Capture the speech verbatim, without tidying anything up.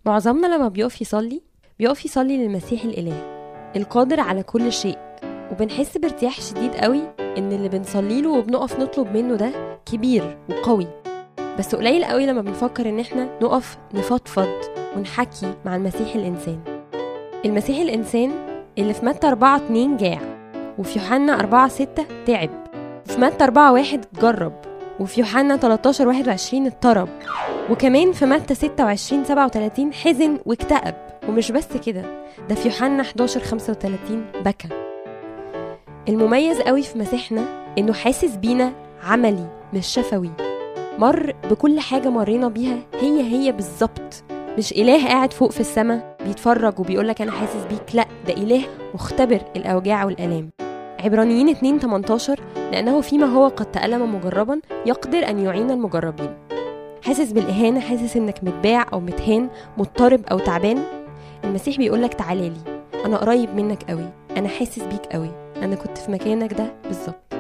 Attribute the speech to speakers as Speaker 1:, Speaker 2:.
Speaker 1: معظمنا لما بيقف يصلي بيقف يصلي للمسيح الإله القادر على كل شيء، وبنحس بارتياح شديد قوي إن اللي بنصلي له وبنقف نطلب منه ده كبير وقوي. بس قليل قوي لما بنفكر إن احنا نقف نفضفض ونحكي مع المسيح الإنسان. المسيح الإنسان اللي في متى أربعة اتنين جاع، وفي يوحنا أربعة ستة تعب، وفي متى أربعة واحد جرب، وفي يوحنا تلتاشر واحد وعشرين اضطرب، وكمان في متى ستة وعشرين سبعة وتلاتين حزن واكتئب. ومش بس كده، ده في يوحنا حداشر خمسة وتلاتين بكى. المميز قوي في مسيحنا انه حاسس بينا عملي مش شفوي، مر بكل حاجة مرينا بيها هي هي بالظبط. مش إله قاعد فوق في السماء بيتفرج وبيقولك أنا حاسس بيك، لأ، ده إله مختبر الأوجاع والألام. عبرانيين اتنين تمنتاشر لأنه فيما هو قد تألم مجربا يقدر أن يعين المجربين. حاسس بالإهانة، حاسس إنك متباع أو متهان، مضطرب أو تعبان، المسيح بيقولك تعالالي، أنا قريب منك قوي، أنا حاسس بيك قوي، أنا كنت في مكانك ده بالظبط.